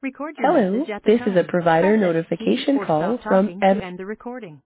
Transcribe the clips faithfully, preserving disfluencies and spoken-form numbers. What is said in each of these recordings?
Record your Hello, message at the this is a tone. provider Press any key notification or call stop from talking Ev. to end the recording.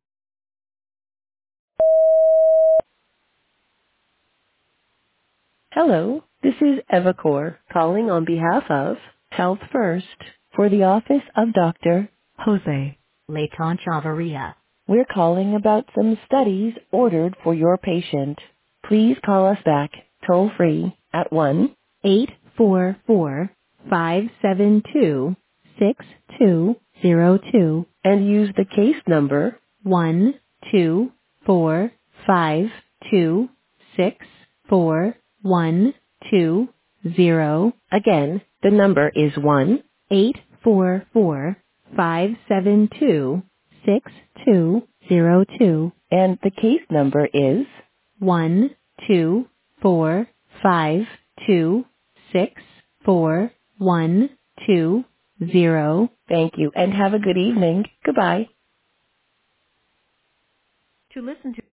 Hello, this is Evacor calling on behalf of Health First for the office of Doctor Jose Leighton Chavarria. We're calling about some studies ordered for your patient. Please call us back toll free at one eight four four five seven two six two zero two and use the case number one two four five two six four one two zero. Again, the number is one eight four four five seven two six two zero two, and the case number is one two four five two six four one two zero. Thank you, and have a good evening. Goodbye. To listen to